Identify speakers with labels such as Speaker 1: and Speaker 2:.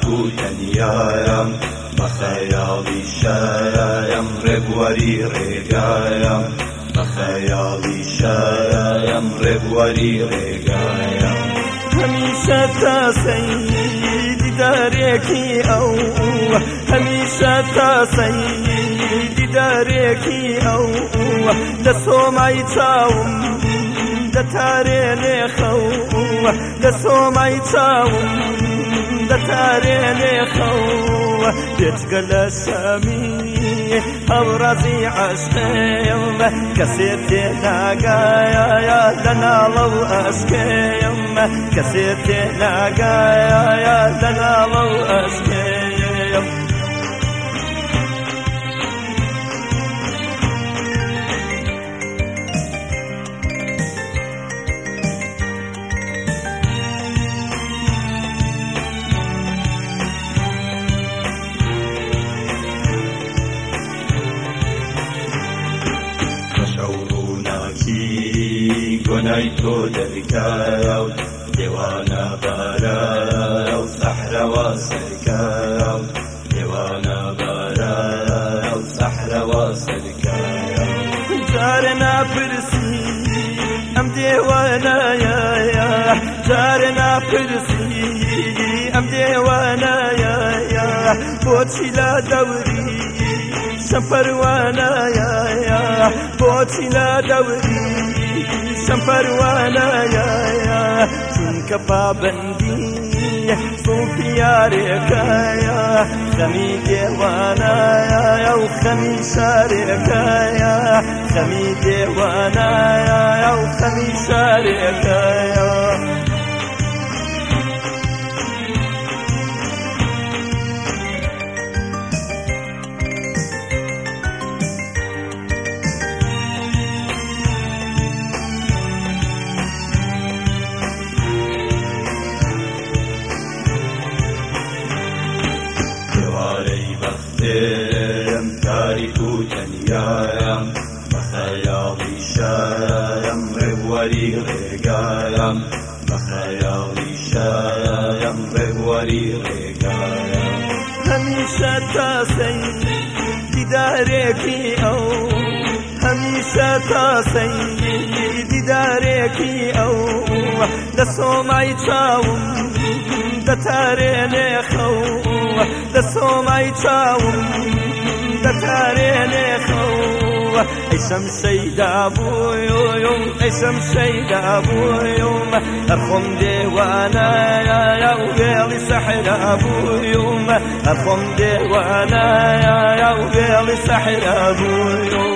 Speaker 1: و تەنیایەم بە خەیاڵی شایەم ڕێبوەری ڕێگایەم بە خەیاڵی شایەم ڕێبوەری ڕێگایەم
Speaker 2: هەمیشە تاسەی دیدارێکی ئەو هەمیشە تاسەی دیدارێکی ئەو لە سۆمای چاوم دەتارێنێ خەو لە سۆمای چاوم دەتارێنێ خەو بێجگە لە شەمی هەوڕەزی عەشقێم کەسێ تێناگایە لە ناڵە و ئەشکێم کەسێ تێناگایە لە ناڵە و ئەشکێم گۆنای تۆ دەرکایە و دێوانە بارایە و سەحرەوە سەرکایە و دێوانە بارایە و سەحرەوە سەرکایە جارە ناپرسی ئەم دێوانایە جارە ناپرسی ئەم دێوانایە بۆچی لە دەوری شەم پەروانایە بۆچی لە دەوری شەم پەروانایە چونکە پابەندی سوفی یارێکایە خەمی دێوانایە و خەمی شارێکایە خەمی دێوانایە و خەمی شارێکایە تاریک و تەنیایەم بە خەیاڵی شایەم ڕێبوەری ڕێگایەم بە خەیاڵی شایەم ڕێبوەری ڕێگایەم هەمیشە تاسەی دیدارێکی ئەو هەمیشە تاسەی دیدارێکی ئەو لە سۆمای چاوم دەتارێنێ خەو لە سۆمای چاوم دەتارێنێ خەو ئەی شەمشەیدا بوویۆم ئەی شەمشەیدا بوویۆم هەرخۆم دێوانایە و وێڵی سەحرا بوویۆم هەرخۆم دێوانایە و وێڵی سەحرا بوویۆم